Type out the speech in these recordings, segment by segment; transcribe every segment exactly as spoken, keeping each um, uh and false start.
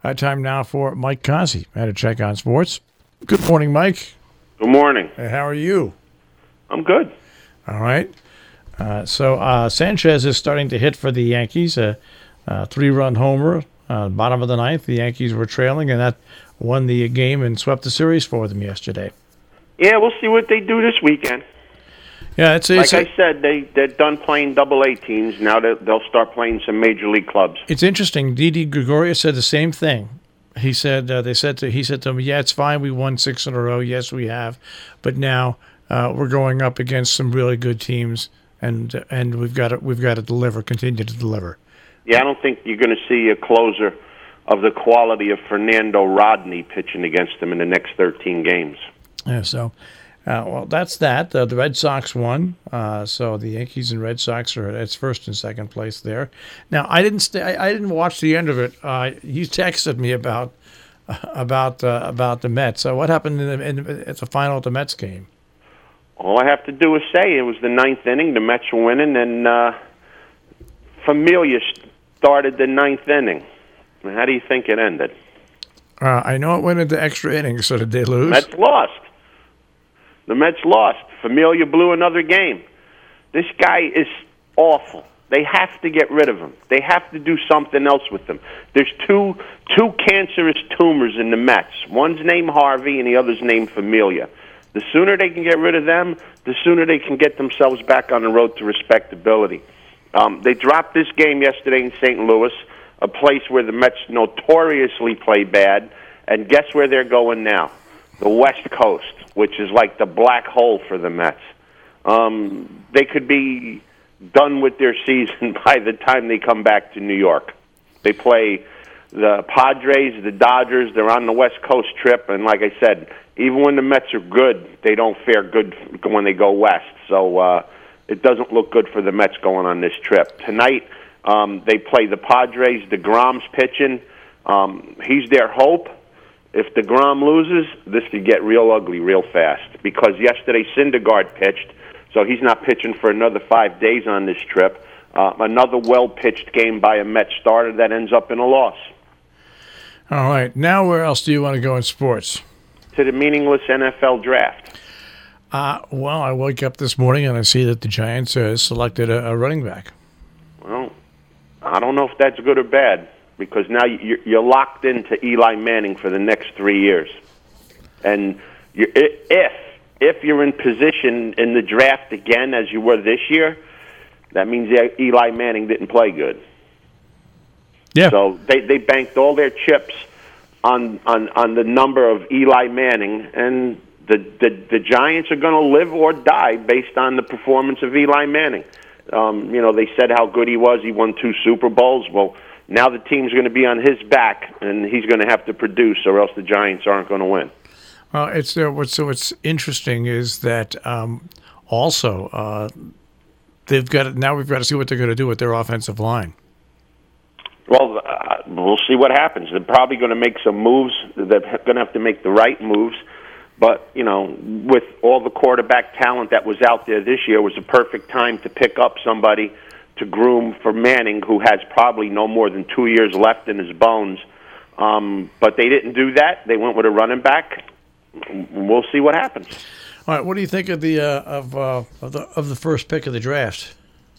Uh, time now for Mike Cossey at a Check on Sports. Good morning, Mike. Good morning. Hey, how are you? I'm good. All right. Uh, so uh, Sanchez is starting to hit for the Yankees. A, a three-run homer, uh, bottom of the ninth. The Yankees were trailing, and that won the game and swept the series for them yesterday. Yeah, we'll see what they do this weekend. Yeah, it's, it's like I said, they they're done playing Double A teams. Now they, they'll start playing some major league clubs. It's interesting. Didi Gregorius said the same thing. He said uh, they said to he said to him, "Yeah, it's fine. We won six in a row. Yes, we have, but now uh, we're going up against some really good teams, and and we've got to we've got to deliver, continue to deliver." Yeah, I don't think you're going to see a closer of the quality of Fernando Rodney pitching against them in the next thirteen games. Yeah, so. Uh, well, that's that. Uh, the Red Sox won, uh, so the Yankees and Red Sox are at first and second place there. Now, I didn't stay. I, I didn't watch the end of it. Uh, you texted me about uh, about uh, about the Mets. So, what happened in the, in, at the final of the Mets game? All I have to do is say it was the ninth inning. The Mets were winning, and uh, Familia started the ninth inning. How do you think it ended? Uh, I know it went into extra innings. So did they lose? Mets lost. The Mets lost. Familia blew another game. This guy is awful. They have to get rid of him. They have to do something else with him. There's two two cancerous tumors in the Mets. One's named Harvey and the other's named Familia. The sooner they can get rid of them, the sooner they can get themselves back on the road to respectability. Um, they dropped this game yesterday in Saint Louis, a place where the Mets notoriously play bad. And guess where they're going now? The West Coast, which is like the black hole for the Mets. Um, they could be done with their season by the time they come back to New York. They play the Padres, the Dodgers. They're on the West Coast trip, and like I said, even when the Mets are good, they don't fare good when they go west. So uh, it doesn't look good for the Mets going on this trip. Tonight, um, they play the Padres. DeGrom's pitching. Um, he's their hope. If DeGrom loses, this could get real ugly real fast because yesterday Syndergaard pitched, so he's not pitching for another five days on this trip. Uh, another well-pitched game by a Mets starter that ends up in a loss. All right. Now where else do you want to go in sports? To the meaningless N F L draft. Uh, well, I wake up this morning and I see that the Giants uh, selected a, a running back. Well, I don't know if that's good or bad. Because now you're locked into Eli Manning for the next three years, and you're, if if you're in position in the draft again as you were this year, that means Eli Manning didn't play good. Yeah. So they they banked all their chips on on, on the number of Eli Manning, and the the, the Giants are going to live or die based on the performance of Eli Manning. Um, you know, they said how good he was. He won two Super Bowls. Well. Now the team's going to be on his back, and he's going to have to produce, or else the Giants aren't going to win. Well, it's uh, what's so what's interesting is that um, also uh, they've got now we've got to see what they're going to do with their offensive line. Well, uh, we'll see what happens. They're probably going to make some moves. They're going to have to make the right moves. But you know, with all the quarterback talent that was out there this year, it was a perfect time to pick up somebody to groom for Manning, who has probably no more than two years left in his bones. Um, but they didn't do that. They went with a running back. We'll see what happens. All right. What do you think of the uh, of uh, of the of the first pick of the draft?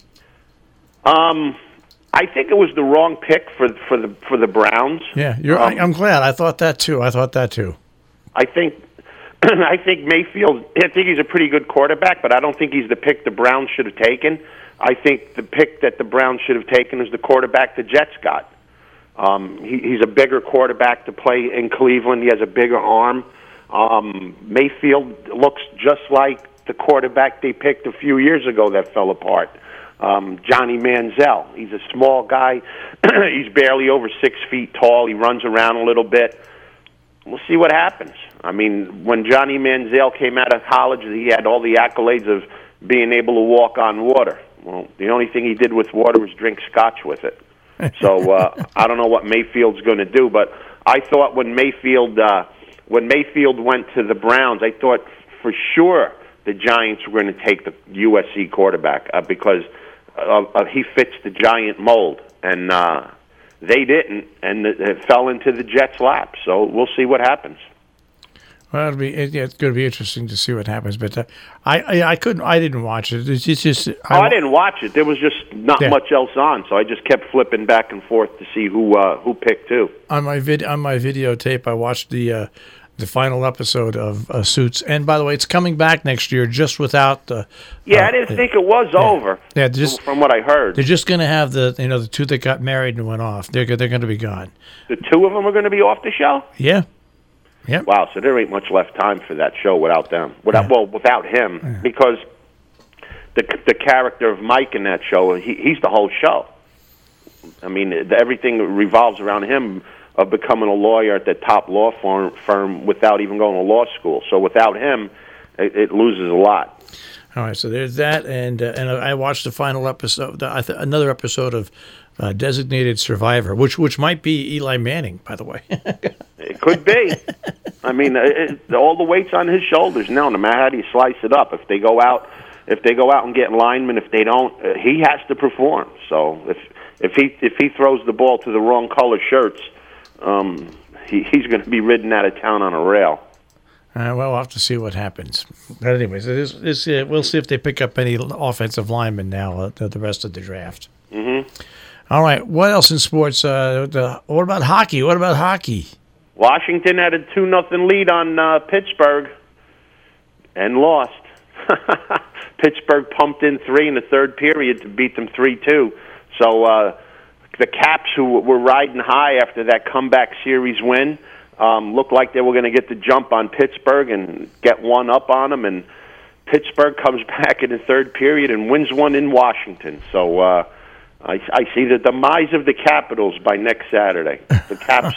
Um, I think it was the wrong pick for for the for the Browns. Yeah, you're. Um, I'm glad. I thought that too. I thought that too. I think. I think Mayfield. I think he's a pretty good quarterback, but I don't think he's the pick the Browns should have taken. I think the pick that the Browns should have taken is the quarterback the Jets got. Um, he, he's a bigger quarterback to play in Cleveland. He has a bigger arm. Um, Mayfield looks just like the quarterback they picked a few years ago that fell apart. Um, Johnny Manziel. He's a small guy. He's barely over six feet tall. He runs around a little bit. We'll see what happens. I mean, when Johnny Manziel came out of college, he had all the accolades of being able to walk on water. Well, the only thing he did with water was drink scotch with it. So uh, I don't know what Mayfield's going to do, but I thought when Mayfield uh, when Mayfield went to the Browns, I thought for sure the Giants were going to take the U S C quarterback uh, because uh, uh, he fits the Giant mold, and uh, they didn't, and it, it fell into the Jets' lap. So we'll see what happens. Well, it'll be it, yeah, it's going to be interesting to see what happens. But uh, I, I I couldn't I didn't watch it. It's just, just I, oh, I didn't watch it. There was just not yeah. much else on, so I just kept flipping back and forth to see who uh, who picked who. On my vid on my videotape, I watched the uh, the final episode of uh, Suits. And by the way, it's coming back next year, just without the. Yeah, uh, I didn't think it was yeah. over. Yeah, just from what I heard, they're just going to have the you know the two that got married and went off. They're they're going to be gone. The two of them are going to be off the show. Yeah. Yep. Wow, so there ain't much left time for that show without them. Without yeah. well, without him, yeah. because the the character of Mike in that show, he, he's the whole show. I mean, everything revolves around him of becoming a lawyer at the top law firm, firm without even going to law school. So without him, it, it loses a lot. All right, so there's that, and uh, and I watched the final episode, I th- another episode of uh, Designated Survivor, which which might be Eli Manning, by the way. It could be. I mean, it, it, all the weight's on his shoulders now. No matter how you slice it up, if they go out, if they go out and get linemen, if they don't, uh, he has to perform. So if if he if he throws the ball to the wrong color shirts, um, he, he's going to be ridden out of town on a rail. Uh, well, we'll have to see what happens. But anyways, this, this, uh, we'll see if they pick up any offensive linemen now uh, the, the rest of the draft. Mm-hmm. All right, what else in sports? Uh, the, what about hockey? What about hockey? Washington had a two nothing lead on uh, Pittsburgh and lost. Pittsburgh pumped in three in the third period to beat them three two. So uh, the Caps, who were riding high after that comeback series win, um, looked like they were going to get the jump on Pittsburgh and get one up on them. And Pittsburgh comes back in the third period and wins one in Washington. So uh, I, I see the demise of the Capitals by next Saturday. The Caps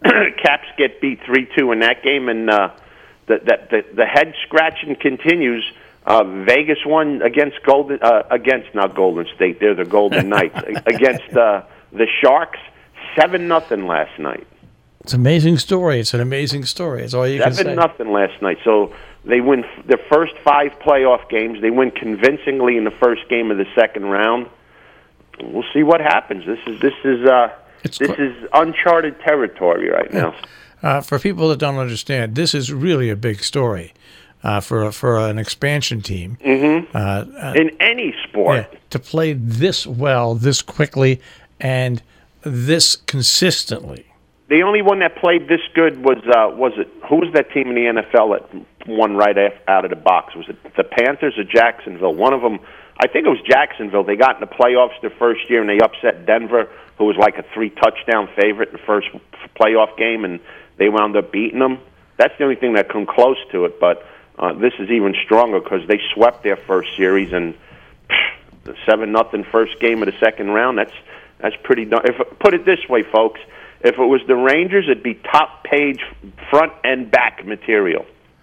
Caps get beat three two in that game, and uh, the, the, the, the head scratching continues. Uh, Vegas won against Golden uh, against not Golden State. They're the Golden Knights against uh, the Sharks, seven nothing last night. It's an amazing story. It's an amazing story. It's all you can say. Seven nothing last night. So they win f- their first five playoff games. They win convincingly in the first game of the second round. We'll see what happens. This is this is uh, It's this qu- is uncharted territory right now. Uh, for people that don't understand, this is really a big story uh, for for an expansion team. Mm-hmm. Uh, uh, In any sport. yeah, to play this well, this quickly, and this consistently. The only one that played this good was uh, was it? Who was that team in the N F L that won right af- out of the box? Was it the Panthers or Jacksonville? One of them, I think it was Jacksonville. They got in the playoffs their first year and they upset Denver, who was like a three touchdown favorite in the first playoff game, and they wound up beating them. That's the only thing that come close to it. But uh, this is even stronger because they swept their first series and pff, the seven nothing first game of the second round. That's that's pretty. Darn, if put it this way, folks. If it was the Rangers, it'd be top page, front and back material.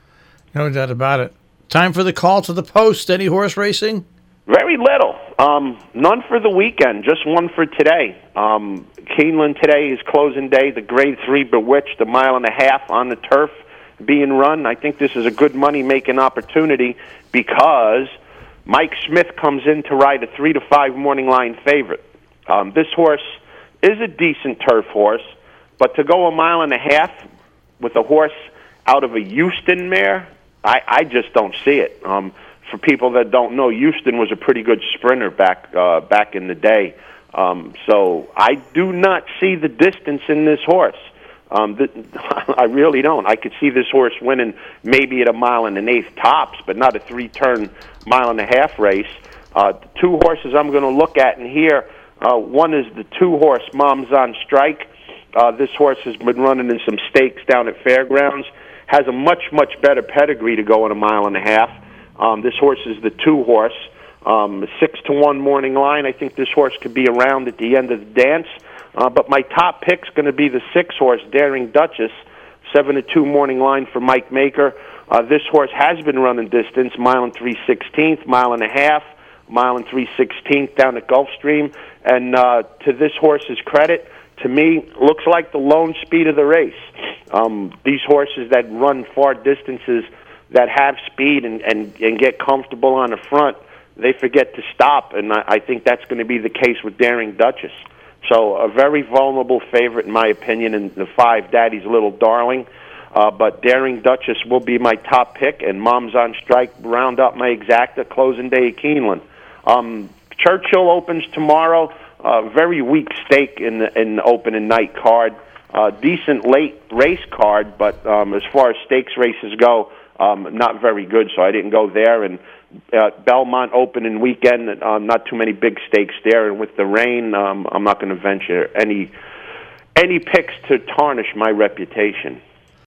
No doubt about it. Time for the call to the post. Any horse racing? Very little. Um, none for the weekend, just one for today. Um, Keeneland today is closing day. The Grade three Bewitched, a mile and a half on the turf being run. I think this is a good money-making opportunity because Mike Smith comes in to ride a three to five morning line favorite. Um, this horse is a decent turf horse, but to go a mile and a half with a horse out of a Houston mare, I, I just don't see it. Um, for people that don't know, Houston was a pretty good sprinter back uh, back in the day. Um, so I do not see the distance in this horse. Um, th- I really don't. I could see this horse winning maybe at a mile and an eighth tops, but not a three-turn mile and a half race. Uh, the two horses I'm going to look at in here. Uh, one is the two-horse Mom's on Strike. Uh, this horse has been running in some stakes down at Fairgrounds. Has a much, much better pedigree to go in a mile and a half. Um, this horse is the two-horse. Um, six to one morning line. I think this horse could be around at the end of the dance. Uh, but my top pick's going to be the six-horse Daring Duchess. Seven to two morning line for Mike Maker. Uh, this horse has been running distance, mile and three sixteenth, mile and a half, mile and three sixteenth down at Gulfstream. And uh, to this horse's credit, to me, looks like the lone speed of the race. Um, these horses that run far distances, that have speed and, and, and get comfortable on the front, they forget to stop. And I, I think that's going to be the case with Daring Duchess. So a very vulnerable favorite, in my opinion, in the five, Daddy's Little Darling. Uh, but Daring Duchess will be my top pick, and Mom's on Strike round up my exacta, closing day at Keeneland. Um, Churchill opens tomorrow. Uh, very weak stake in the, in the opening night card. Uh, decent late race card, but um, as far as stakes races go, um, not very good, so I didn't go there. And uh, Belmont opening weekend, um, not too many big stakes there. And with the rain, um, I'm not going to venture any any picks to tarnish my reputation.